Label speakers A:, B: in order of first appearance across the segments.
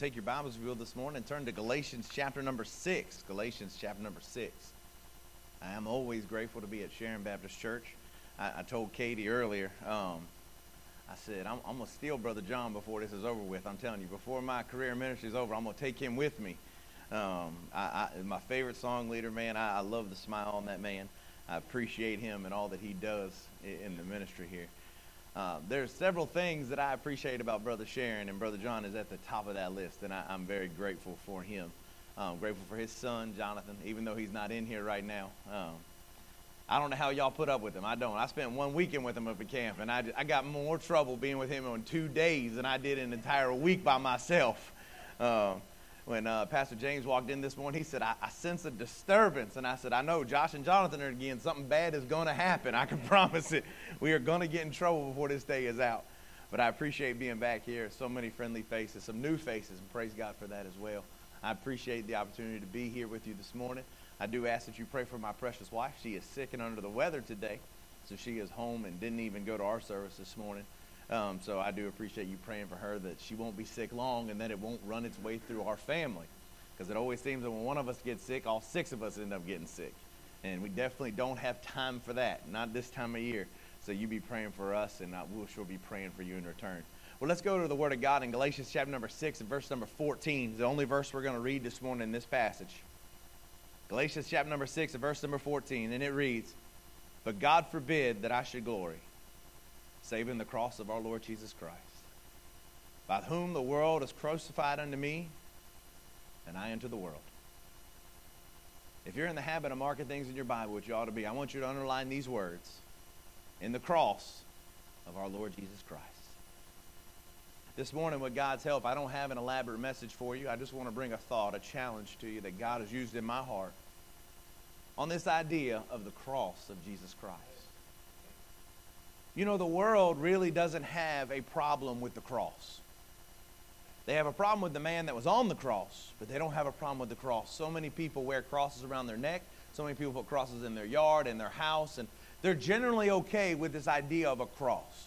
A: Take your Bibles, if you will, this morning and turn to Galatians chapter number 6. Galatians chapter number 6. I am always grateful to be at Sharon Baptist Church. I told Katie earlier, I said, I'm going to steal Brother John before this is over with. I'm telling you, before my career in ministry is over, I'm going to take him with me. My favorite song leader, man, I love the smile on that man. I appreciate him and all that he does in the ministry here. There's several things that I appreciate about Brother Sharon, and Brother John is at the top of that list, and I'm very grateful for him. I'm grateful for his son, Jonathan, even though he's not in here right now. I don't know how y'all put up with him. I don't. I spent one weekend with him up at camp, and I got more trouble being with him on 2 days than I did an entire week by myself. When Pastor James walked in this morning, he said, I sense a disturbance. And I said, I know, Josh and Jonathan are again. Something bad is going to happen. I can promise it. We are going to get in trouble before this day is out. But I appreciate being back here. So many friendly faces, some new faces, and praise God for that as well. I appreciate the opportunity to be here with you this morning. I do ask that you pray for my precious wife. She is sick and under the weather today, so she is home and didn't even go to our service this morning. So I do appreciate you praying for her that she won't be sick long and that it won't run its way through our family. Because it always seems that when one of us gets sick, all 6 of us end up getting sick. And we definitely don't have time for that, not this time of year. So you be praying for us, and we'll sure be praying for you in return. Well, let's go to the Word of God in Galatians chapter number 6 and verse number 14. The only verse we're going to read this morning in this passage. Galatians chapter number 6 and verse number 14. And it reads, "But God forbid that I should glory, save in the cross of our Lord Jesus Christ, by whom the world is crucified unto me, and I unto the world." If you're in the habit of marking things in your Bible, which you ought to be, I want you to underline these words: in the cross of our Lord Jesus Christ. This morning, with God's help, I don't have an elaborate message for you. I just want to bring a thought, a challenge to you that God has used in my heart on this idea of the cross of Jesus Christ. You know, the world really doesn't have a problem with the cross. They have a problem with the man that was on the cross, but they don't have a problem with the cross. So many people wear crosses around their neck. So many people put crosses in their yard, in their house, and they're generally okay with this idea of a cross.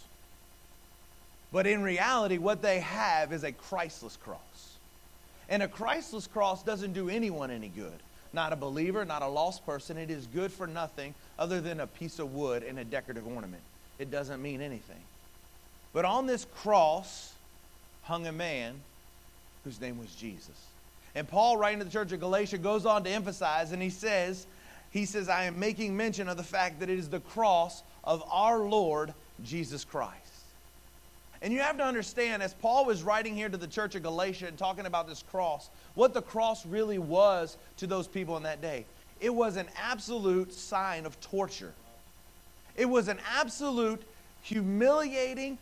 A: But in reality, what they have is a Christless cross. And a Christless cross doesn't do anyone any good. Not a believer, not a lost person. It is good for nothing other than a piece of wood and a decorative ornament. It doesn't mean anything. But on this cross hung a man whose name was Jesus. And Paul, writing to the church of Galatia, goes on to emphasize, and he says, I am making mention of the fact that it is the cross of our Lord Jesus Christ. And you have to understand, as Paul was writing here to the church of Galatia and talking about this cross, what the cross really was to those people in that day. It was an absolute sign of torture. It was an absolute, humiliating,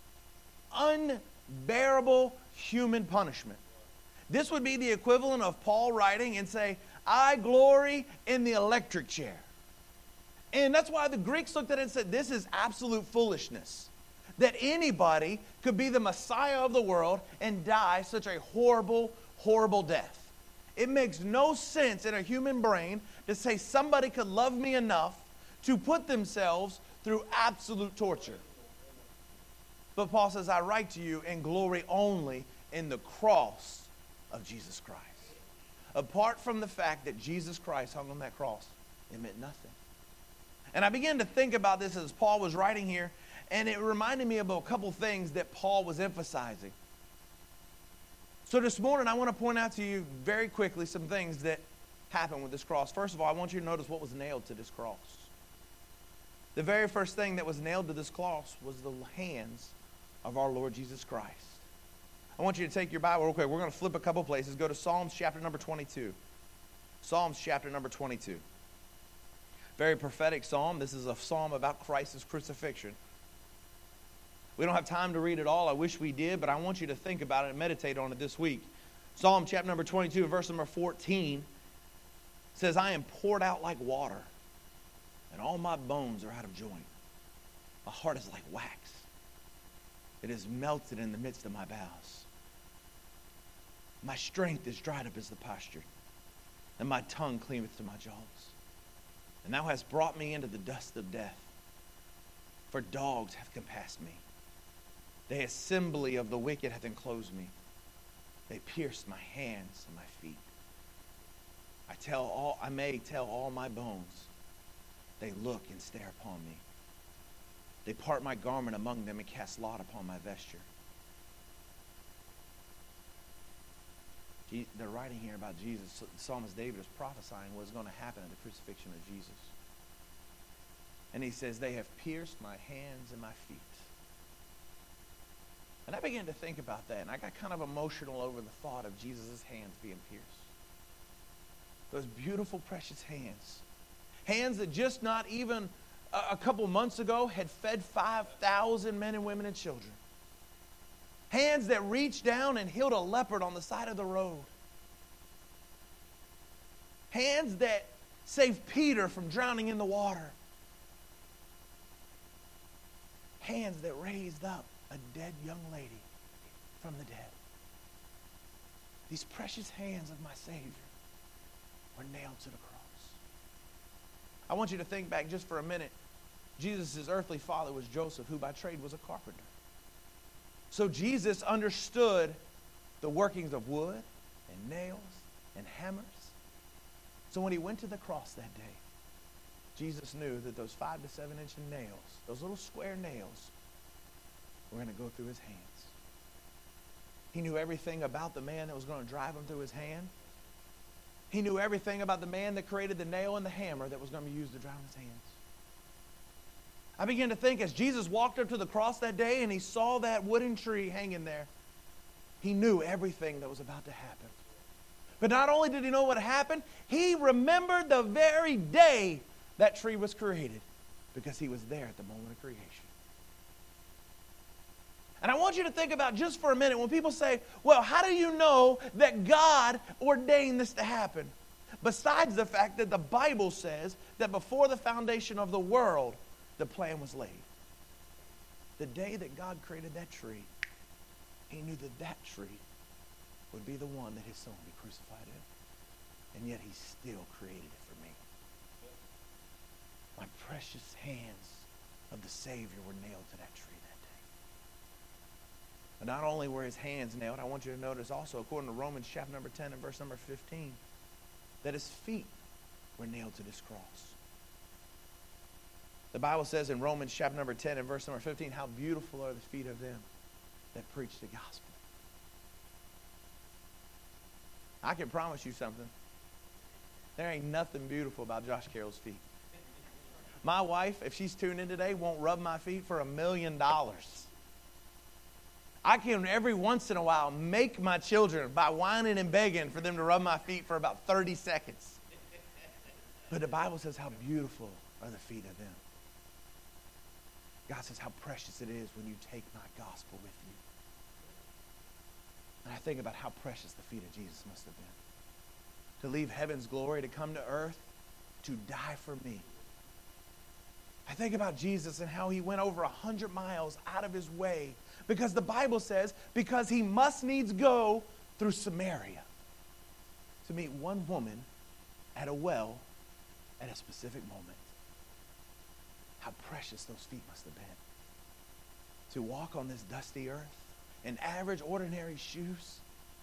A: unbearable human punishment. This would be the equivalent of Paul writing and say, I glory in the electric chair. And that's why the Greeks looked at it and said, this is absolute foolishness. That anybody could be the Messiah of the world and die such a horrible, horrible death. It makes no sense in a human brain to say somebody could love me enough to put themselves through absolute torture. But Paul says, I write to you and glory only in the cross of Jesus Christ. Apart from the fact that Jesus Christ hung on that cross, it meant nothing. And I began to think about this as Paul was writing here, and it reminded me of a couple things that Paul was emphasizing. So this morning, I want to point out to you very quickly some things that happened with this cross. First of all, I want you to notice what was nailed to this cross. The very first thing that was nailed to this cross was the hands of our Lord Jesus Christ. I want you to take your Bible real quick. We're going to flip a couple places. Go to Psalms chapter number 22. Psalms chapter number 22. Very prophetic psalm. This is a psalm about Christ's crucifixion. We don't have time to read it all. I wish we did, but I want you to think about it and meditate on it this week. Psalm chapter number 22, verse number 14 says, I am poured out like water, and all my bones are out of joint. My heart is like wax. It is melted in the midst of my bowels. My strength is dried up as the potsherd, and my tongue cleaveth to my jaws. And thou hast brought me into the dust of death, for dogs have compassed me. The assembly of the wicked hath enclosed me. They pierced my hands and my feet. I may tell all my bones. They look and stare upon me. They part my garment among them and cast lot upon my vesture. They're writing here about Jesus. The psalmist David is prophesying what's going to happen at the crucifixion of Jesus. And he says, they have pierced my hands and my feet. And I began to think about that, and I got kind of emotional over the thought of Jesus' hands being pierced. Those beautiful, precious hands. Hands that just not even a couple months ago had fed 5,000 men and women and children. Hands that reached down and healed a leopard on the side of the road. Hands that saved Peter from drowning in the water. Hands that raised up a dead young lady from the dead. These precious hands of my Savior were nailed to the cross. I want you to think back just for a minute. Jesus' earthly father was Joseph, who by trade was a carpenter. So Jesus understood the workings of wood and nails and hammers. So when he went to the cross that day, Jesus knew that those 5 to 7 inch nails, those little square nails, were going to go through his hands. He knew everything about the man that was going to drive them through his hand. He knew everything about the man that created the nail and the hammer that was going to be used to drive his hands. I began to think as Jesus walked up to the cross that day and he saw that wooden tree hanging there, he knew everything that was about to happen. But not only did he know what happened, he remembered the very day that tree was created because he was there at the moment of creation. And I want you to think about just for a minute when people say, well, how do you know that God ordained this to happen? Besides the fact that the Bible says that before the foundation of the world, the plan was laid. The day that God created that tree, he knew that that tree would be the one that his son would be crucified in. And yet he still created it for me. My precious hands of the Savior were nailed to that tree that day. But not only were his hands nailed, I want you to notice also, according to Romans chapter number 10 and verse number 15, that his feet were nailed to this cross. The Bible says in Romans chapter number 10 and verse number 15, how beautiful are the feet of them that preach the gospel. I can promise you something. There ain't nothing beautiful about Josh Carroll's feet. My wife, if she's tuned in today, won't rub my feet for $1 million. I can every once in a while make my children by whining and begging for them to rub my feet for about 30 seconds. But the Bible says how beautiful are the feet of them. God says how precious it is when you take my gospel with you. And I think about how precious the feet of Jesus must have been. To leave heaven's glory, to come to earth, to die for me. I think about Jesus and how he went over 100 miles out of his way because the Bible says, because he must needs go through Samaria to meet one woman at a well at a specific moment. How precious those feet must have been. To walk on this dusty earth in average, ordinary shoes.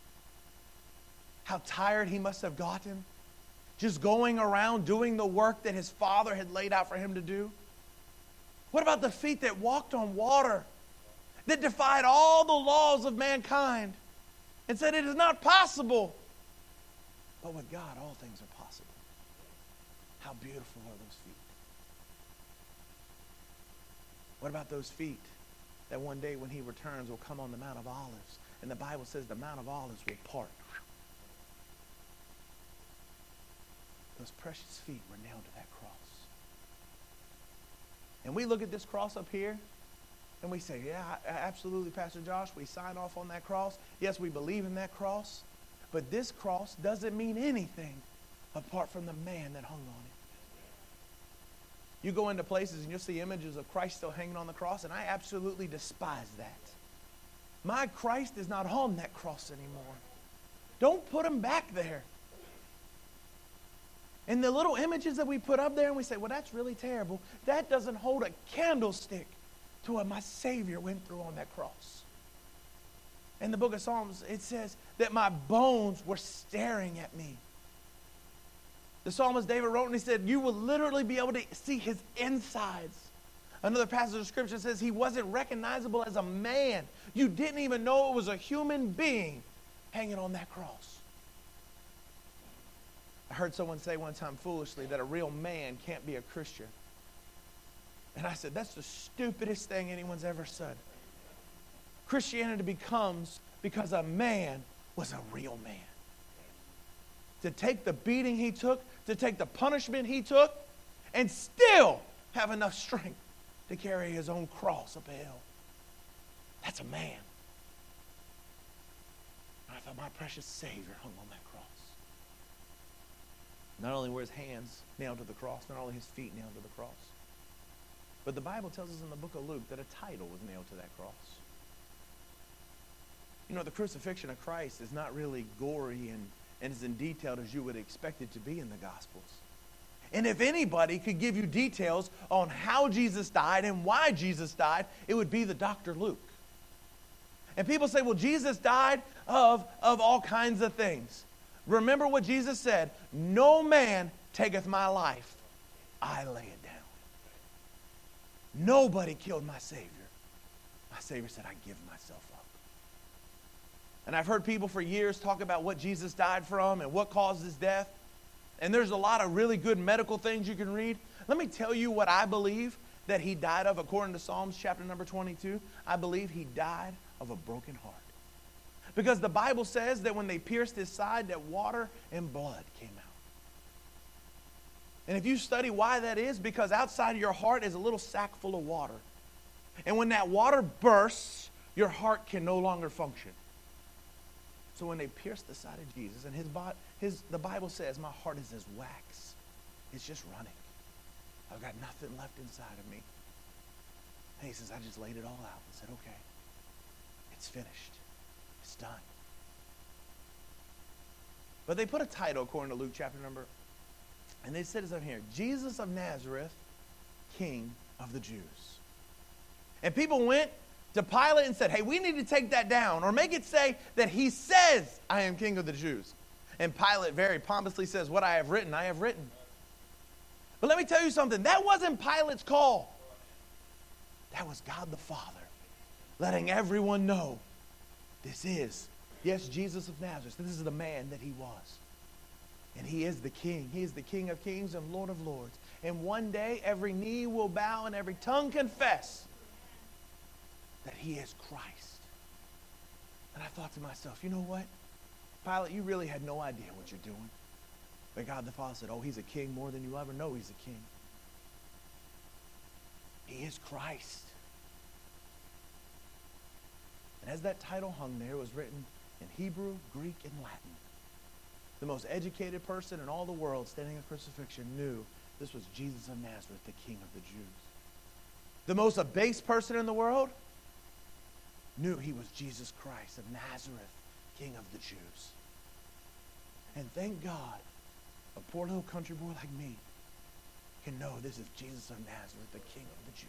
A: How tired he must have gotten just going around doing the work that his Father had laid out for him to do. What about the feet that walked on water, that defied all the laws of mankind and said it is not possible? But with God, all things are possible. How beautiful are those feet? What about those feet that one day when he returns will come on the Mount of Olives? And the Bible says the Mount of Olives will part. Those precious feet were nailed to that cross. And we look at this cross up here and we say, yeah, absolutely, Pastor Josh, we sign off on that cross. Yes, we believe in that cross. But this cross doesn't mean anything apart from the man that hung on it. You go into places and you'll see images of Christ still hanging on the cross, and I absolutely despise that. My Christ is not on that cross anymore. Don't put him back there. And the little images that we put up there and we say, well, that's really terrible. That doesn't hold a candlestick to what my Savior went through on that cross. In the book of Psalms, it says that my bones were staring at me. The psalmist David wrote and he said, you will literally be able to see his insides. Another passage of scripture says he wasn't recognizable as a man. You didn't even know it was a human being hanging on that cross. I heard someone say one time foolishly that a real man can't be a Christian. And I said, that's the stupidest thing anyone's ever said. Christianity becomes because a man was a real man. To take the beating he took, to take the punishment he took, and still have enough strength to carry his own cross up a hill. That's a man. And I thought, my precious Savior hung on that cross. Not only were his hands nailed to the cross, not only his feet nailed to the cross, but the Bible tells us in the book of Luke that a title was nailed to that cross. You know, the crucifixion of Christ is not really gory and as in detailed as you would expect it to be in the Gospels. And if anybody could give you details on how Jesus died and why Jesus died, it would be the Dr. Luke. And people say, well, Jesus died of all kinds of things. Remember what Jesus said, no man taketh my life, I lay it down. Nobody killed my Savior. My Savior said, I give myself up. And I've heard people for years talk about what Jesus died from and what caused his death. And there's a lot of really good medical things you can read. Let me tell you what I believe that he died of according to Psalms chapter number 22. I believe he died of a broken heart. Because the Bible says that when they pierced his side, that water and blood came out. And if you study why that is, because outside of your heart is a little sack full of water. And when that water bursts, your heart can no longer function. So when they pierced the side of Jesus, and the Bible says, my heart is as wax. It's just running. I've got nothing left inside of me. And he says, I just laid it all out and said, okay, it's finished. It's done. But they put a title according to Luke chapter number, and they said it's up here, Jesus of Nazareth, King of the Jews. And people went to Pilate and said, hey, we need to take that down, or make it say that he says, I am King of the Jews. And Pilate very pompously says, what I have written, I have written. But let me tell you something, that wasn't Pilate's call. That was God the Father letting everyone know this is, yes, Jesus of Nazareth. This is the man that he was. And he is the King. He is the King of kings and Lord of lords. And one day every knee will bow and every tongue confess that he is Christ. And I thought to myself, you know what? Pilate, you really had no idea what you're doing. But God the Father said, oh, he's a king more than you ever know he's a king. He is Christ. And as that title hung there, it was written in Hebrew, Greek, and Latin. The most educated person in all the world standing at crucifixion knew this was Jesus of Nazareth, the King of the Jews. The most abased person in the world knew he was Jesus Christ of Nazareth, King of the Jews. And thank God, a poor little country boy like me can know this is Jesus of Nazareth, the King of the Jews.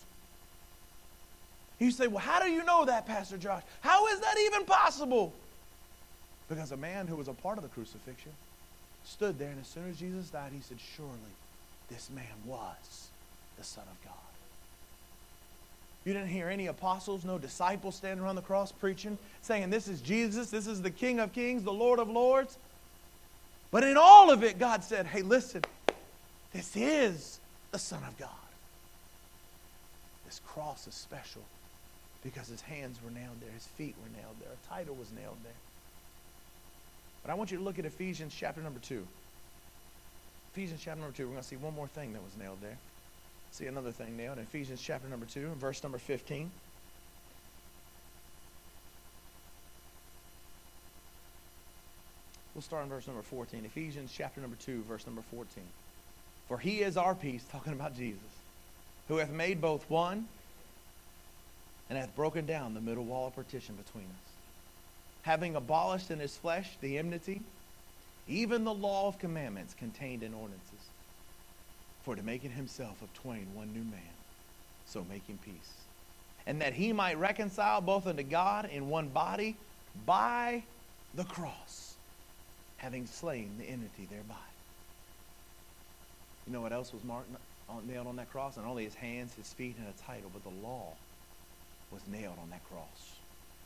A: You say, well, how do you know that, Pastor Josh? How is that even possible? Because a man who was a part of the crucifixion stood there, and as soon as Jesus died, he said, surely this man was the Son of God. You didn't hear any apostles, no disciples standing around the cross preaching, saying this is Jesus, this is the King of kings, the Lord of lords. But in all of it, God said, hey, listen, this is the Son of God. This cross is special because his hands were nailed there, his feet were nailed there, a title was nailed there. But I want you to look at Ephesians chapter number 2. Ephesians chapter number 2, we're going to see one more thing that was nailed there. See another thing nailed in Ephesians chapter number 2, and verse number 15. We'll start in verse number 14. Ephesians chapter number 2, verse number 14. For he is our peace, talking about Jesus, who hath made both one and hath broken down the middle wall of partition between us, having abolished in his flesh the enmity, even the law of commandments contained in ordinances, for to make in himself of twain one new man, so making peace, and that he might reconcile both unto God in one body by the cross, having slain the enmity thereby. You know what else was nailed on that cross? Not only his hands, his feet, and a title, but the law was nailed on that cross.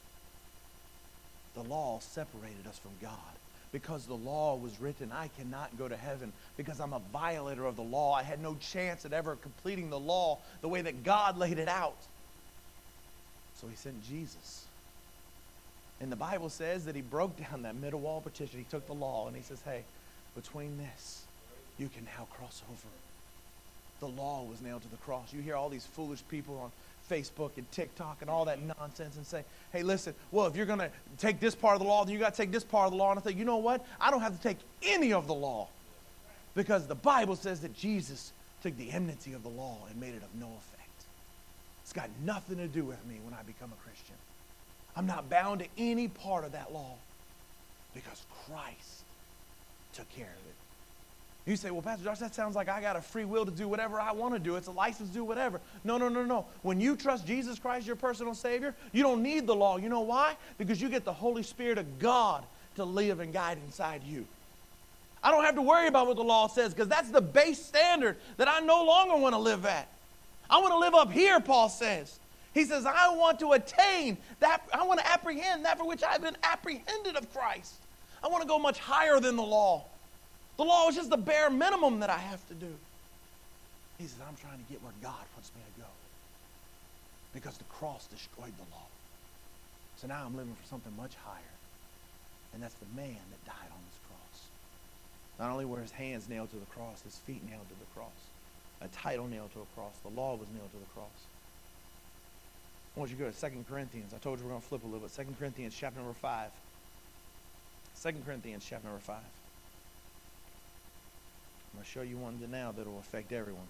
A: The law separated us from God. Because the law was written, I cannot go to heaven because I'm a violator of the law. I had no chance at ever completing the law the way that God laid it out. So he sent Jesus. And the Bible says that he broke down that middle wall partition. He took the law and he says, hey, between this, you can now cross over. The law was nailed to the cross. You hear all these foolish people on Facebook and TikTok and all that nonsense and say, hey, listen, well, if you're going to take this part of the law, then you got to take this part of the law. And I think, you know what? I don't have to take any of the law because the Bible says that Jesus took the enmity of the law and made it of no effect. It's got nothing to do with me when I become a Christian. I'm not bound to any part of that law because Christ took care of it. You say, well, Pastor Josh, that sounds like I got a free will to do whatever I want to do. It's a license to do whatever. No. When you trust Jesus Christ, your personal Savior, you don't need the law. You know why? Because you get the Holy Spirit of God to live and guide inside you. I don't have to worry about what the law says because that's the base standard that I no longer want to live at. I want to live up here, Paul says. He says, I want to attain that. I want to apprehend that for which I've been apprehended of Christ. I want to go much higher than the law. The law is just the bare minimum that I have to do. He says, I'm trying to get where God wants me to go. Because the cross destroyed the law. So now I'm living for something much higher. And that's the man that died on this cross. Not only were his hands nailed to the cross, his feet nailed to the cross. A title nailed to a cross. The law was nailed to the cross. I want you to go to 2 Corinthians. I told you we're going to flip a little bit. 2 Corinthians chapter number 5. 2 Corinthians chapter number 5. I'm going to show you one now that will affect everyone.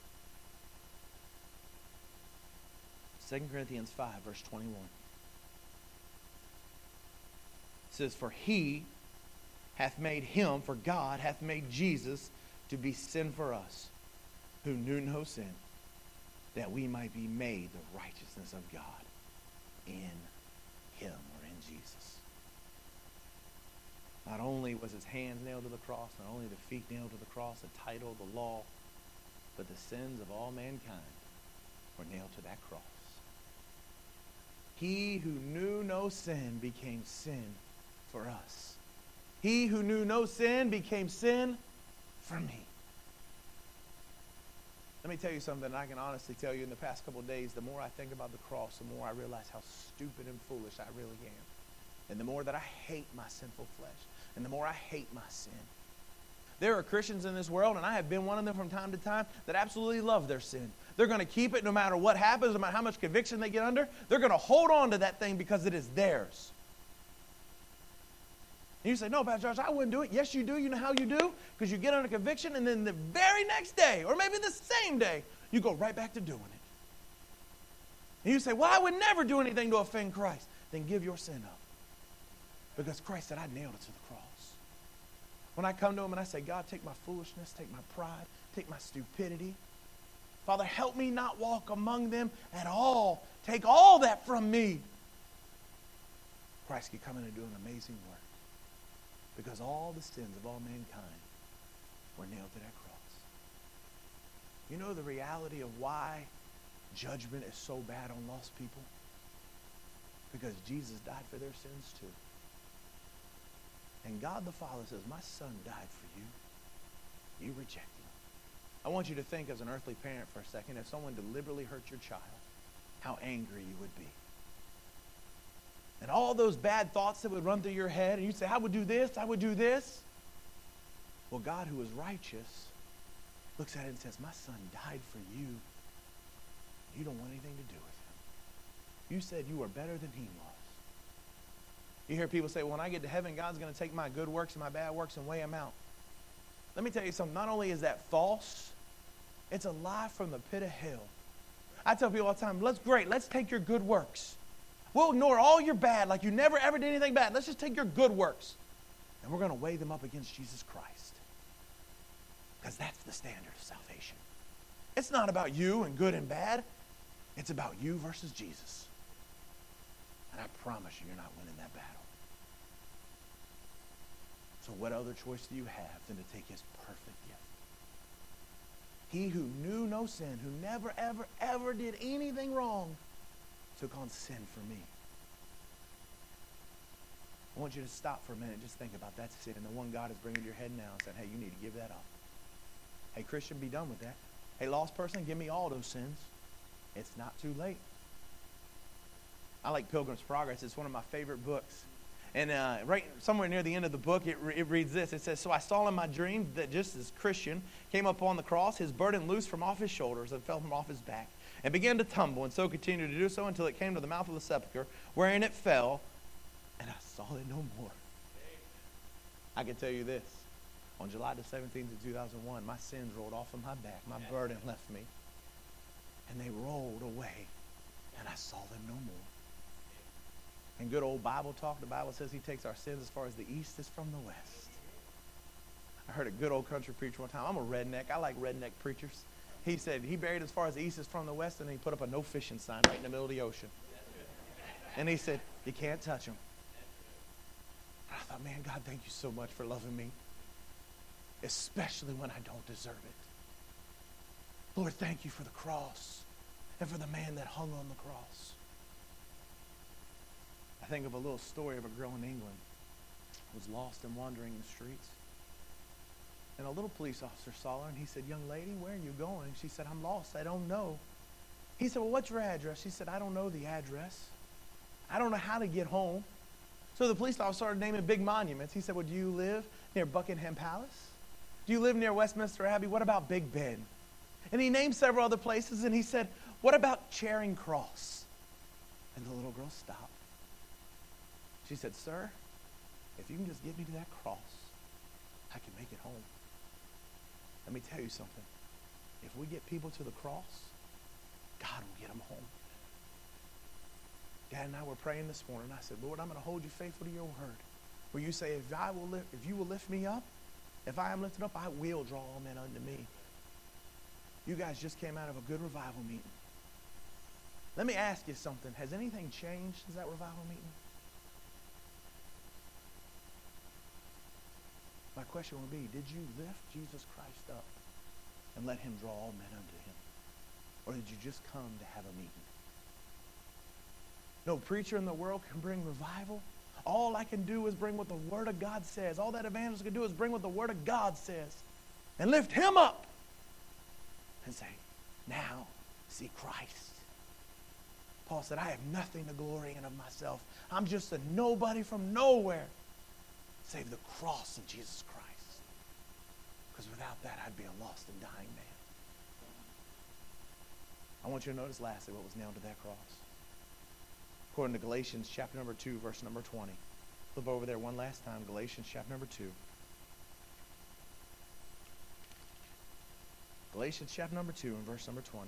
A: 2 Corinthians 5, verse 21. It says, for he hath made him, for God hath made Jesus to be sin for us, who knew no sin, that we might be made the righteousness of God in him, or in Jesus. Not only was his hands nailed to the cross, not only the feet nailed to the cross, the title, the law, but the sins of all mankind were nailed to that cross. He who knew no sin became sin for us. He who knew no sin became sin for me. Let me tell you something I can honestly tell you in the past couple of days. The more I think about the cross, the more I realize how stupid and foolish I really am. And the more that I hate my sinful flesh. And the more I hate my sin. There are Christians in this world, and I have been one of them from time to time, that absolutely love their sin. They're going to keep it no matter what happens, no matter how much conviction they get under. They're going to hold on to that thing because it is theirs. And you say, no, Pastor Josh, I wouldn't do it. Yes, you do. You know how you do? Because you get under conviction, and then the very next day, or maybe the same day, you go right back to doing it. And you say, well, I would never do anything to offend Christ. Then give your sin up. Because Christ said, I nailed it to the cross. When I come to him and I say, God, take my foolishness, take my pride, take my stupidity. Father, help me not walk among them at all. Take all that from me. Christ can come in and do an amazing work. Because all the sins of all mankind were nailed to that cross. You know the reality of why judgment is so bad on lost people? Because Jesus died for their sins too. And God the Father says, my son died for you. You rejected him. I want you to think as an earthly parent for a second, if someone deliberately hurt your child, how angry you would be. And all those bad thoughts that would run through your head, and you'd say, I would do this, I would do this. Well, God, who is righteous, looks at it and says, my son died for you. You don't want anything to do with him. You said you were better than he was. You hear people say, well, when I get to heaven, God's going to take my good works and my bad works and weigh them out. Let me tell you something. Not only is that false, it's a lie from the pit of hell. I tell people all the time, let's take your good works. We'll ignore all your bad, like you never ever did anything bad. Let's just take your good works. And we're going to weigh them up against Jesus Christ. Because that's the standard of salvation. It's not about you and good and bad. It's about you versus Jesus. And I promise you're not winning that battle. So what other choice do you have than to take his perfect gift? He who knew no sin, who never, ever, ever did anything wrong, took on sin for me. I want you to stop for a minute and just think about that sin, the one God is bringing to your head now and saying, hey, you need to give that up. Hey, Christian, be done with that. Hey, lost person, give me all those sins. It's not too late. I like Pilgrim's Progress. It's one of my favorite books. And right somewhere near the end of the book, it reads this. It says, so I saw in my dream that just as Christian came up on the cross, his burden loosed from off his shoulders and fell from off his back and began to tumble, and so continued to do so until it came to the mouth of the sepulchre, wherein it fell, and I saw it no more. I can tell you this. On July the 17th of 2001, my sins rolled off of my back. My burden left me. And they rolled away, and I saw them no more. In good old Bible talk, the Bible says he takes our sins as far as the east is from the west. I heard a good old country preacher one time. I'm a redneck. I like redneck preachers. He said he buried as far as the east is from the west, and he put up a no fishing sign right in the middle of the ocean. And he said, you can't touch them. I thought, man, God, thank you so much for loving me, especially when I don't deserve it. Lord, thank you for the cross and for the man that hung on the cross. I think of a little story of a girl in England who was lost and wandering in the streets. And a little police officer saw her, and he said, young lady, where are you going? She said, I'm lost. I don't know. He said, well, what's your address? She said, I don't know the address. I don't know how to get home. So the police officer started naming big monuments. He said, well, do you live near Buckingham Palace? Do you live near Westminster Abbey? What about Big Ben? And he named several other places, and he said, what about Charing Cross? And the little girl stopped. She said, sir, if you can just get me to that cross, I can make it home. Let me tell you something. If we get people to the cross, God will get them home. Dad and I were praying this morning. I said, Lord, I'm going to hold you faithful to your word. Where you say, if you will lift me up, if I am lifted up, I will draw all men unto me. You guys just came out of a good revival meeting. Let me ask you something. Has anything changed since that revival meeting? My question would be, did you lift Jesus Christ up and let him draw all men unto him? Or did you just come to have a meeting? No preacher in the world can bring revival. All I can do is bring what the Word of God says. All that evangelist can do is bring what the Word of God says and lift him up and say, now see Christ. Paul said, I have nothing to glory in of myself. I'm just a nobody from nowhere, save the cross of Jesus Christ. Because without that, I'd be a lost and dying man. I want you to notice lastly what was nailed to that cross. According to Galatians chapter number 2, verse number 20. Flip over there one last time. Galatians chapter number 2. Galatians chapter number 2 and verse number 20.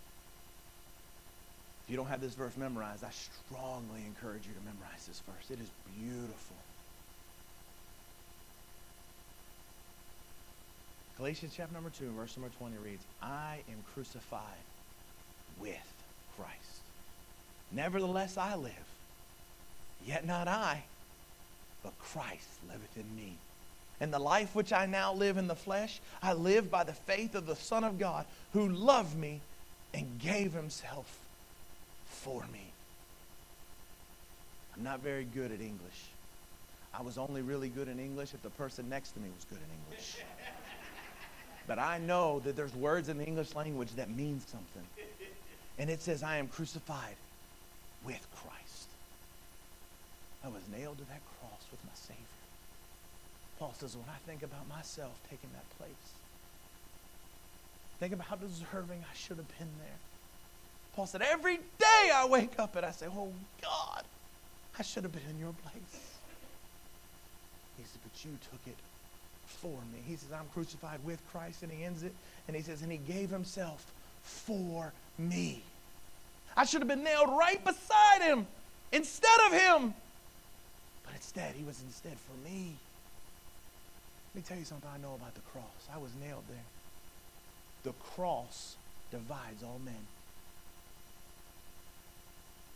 A: If you don't have this verse memorized, I strongly encourage you to memorize this verse. It is beautiful. Galatians chapter number 2 and verse number 20 reads, I am crucified with Christ. Nevertheless I live, yet not I, but Christ liveth in me. And the life which I now live in the flesh, I live by the faith of the Son of God, who loved me and gave himself for me. I'm not very good at English. I was only really good in English if the person next to me was good in English. But I know that there's words in the English language that mean something. And it says, I am crucified with Christ. I was nailed to that cross with my Savior. Paul says, when I think about myself taking that place, think about how deserving I should have been there. Paul said, every day I wake up and I say, oh God, I should have been in your place. He said, but you took it for me. He says, I'm crucified with Christ, and he ends it, and he says, and he gave himself for me. I should have been nailed right beside him instead of him. But instead, he was instead for me. Let me tell you something I know about the cross. I was nailed there. The cross divides all men.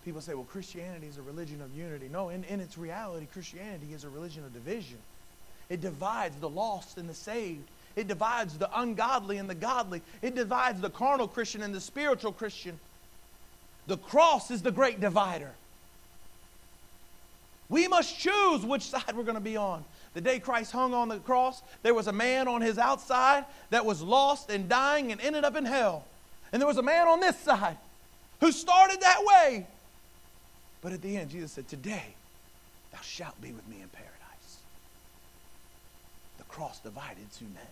B: People say, well, Christianity is a religion of unity. No, in its reality, Christianity is a religion of division. It divides the lost and the saved. It divides the ungodly and the godly. It divides the carnal Christian and the spiritual Christian. The cross is the great divider. We must choose which side we're going to be on. The day Christ hung on the cross, there was a man on his outside that was lost and dying and ended up in hell. And there was a man on this side who started that way. But at the end, Jesus said, today thou shalt be with me in paradise. The cross divided two men.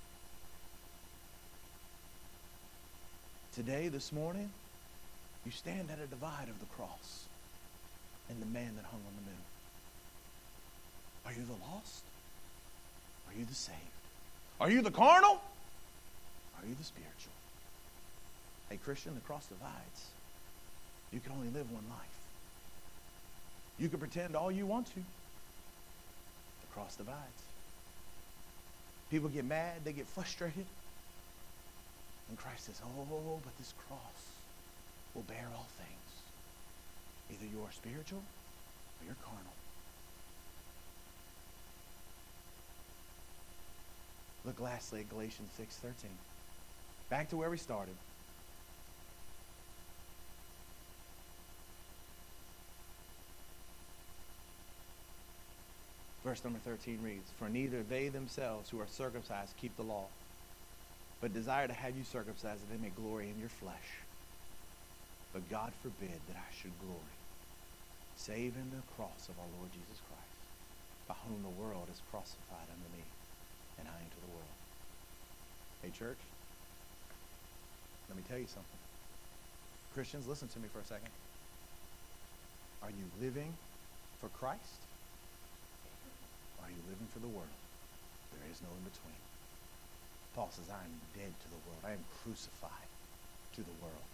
B: Today, this morning, you stand at a divide of the cross and the man that hung on the middle. Are you the lost? Are you the saved? Are you the carnal? Are you the spiritual? Hey, Christian, the cross divides. You can only live one life. You can pretend all you want to. The cross divides. People get mad, they get frustrated. And Christ says, oh, but this cross will bear all things. Either you are spiritual or you're carnal. Look lastly at Galatians 6:13. Back to where we started. Verse number 13 reads, for neither they themselves who are circumcised keep the law, but desire to have you circumcised that they may glory in your flesh. But God forbid that I should glory, save in the cross of our Lord Jesus Christ, by whom the world is crucified unto me, and I unto the world. Hey, church, let me tell you something. Christians, listen to me for a second. Are you living for Christ? Or are you living for the world? There is no in between. Paul says, I am dead to the world. I am crucified to the world.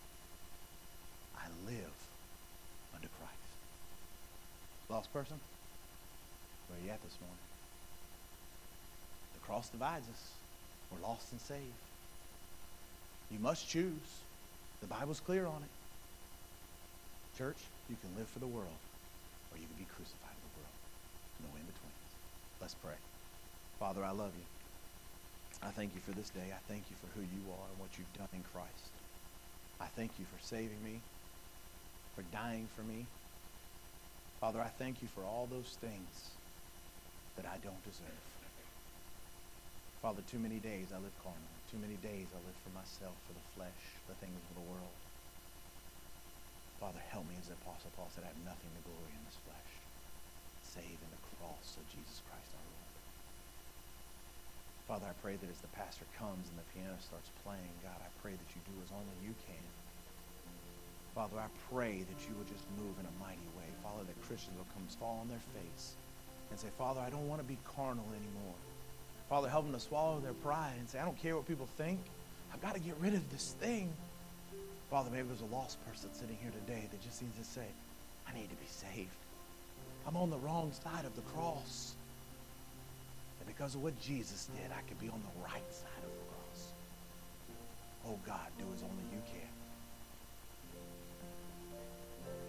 B: I live unto Christ. Lost person, where are you at this morning? The cross divides us. We're lost and saved. You must choose. The Bible's clear on it. Church, you can live for the world, or you can be crucified to the world. No in between. Let's pray. Father, I love you. I thank you for this day. I thank you for who you are and what you've done in Christ. I thank you for saving me, for dying for me. Father, I thank you for all those things that I don't deserve. Father, too many days I live carnal. Too many days I live for myself, for the flesh, the things of the world. Father, help me, as the Apostle Paul said, I have nothing to glory in this flesh, save in the cross of Jesus Christ our Lord. Father, I pray that as the pastor comes and the piano starts playing, God, I pray that you do as only you can. Father, I pray that you will just move in a mighty way. Father, that Christians will come fall on their face and say, Father, I don't want to be carnal anymore. Father, help them to swallow their pride and say, I don't care what people think. I've got to get rid of this thing. Father, maybe there's a lost person sitting here today that just needs to say, I need to be saved. I'm on the wrong side of the cross. And because of what Jesus did, I could be on the right side of the cross. Oh God, do as only you can.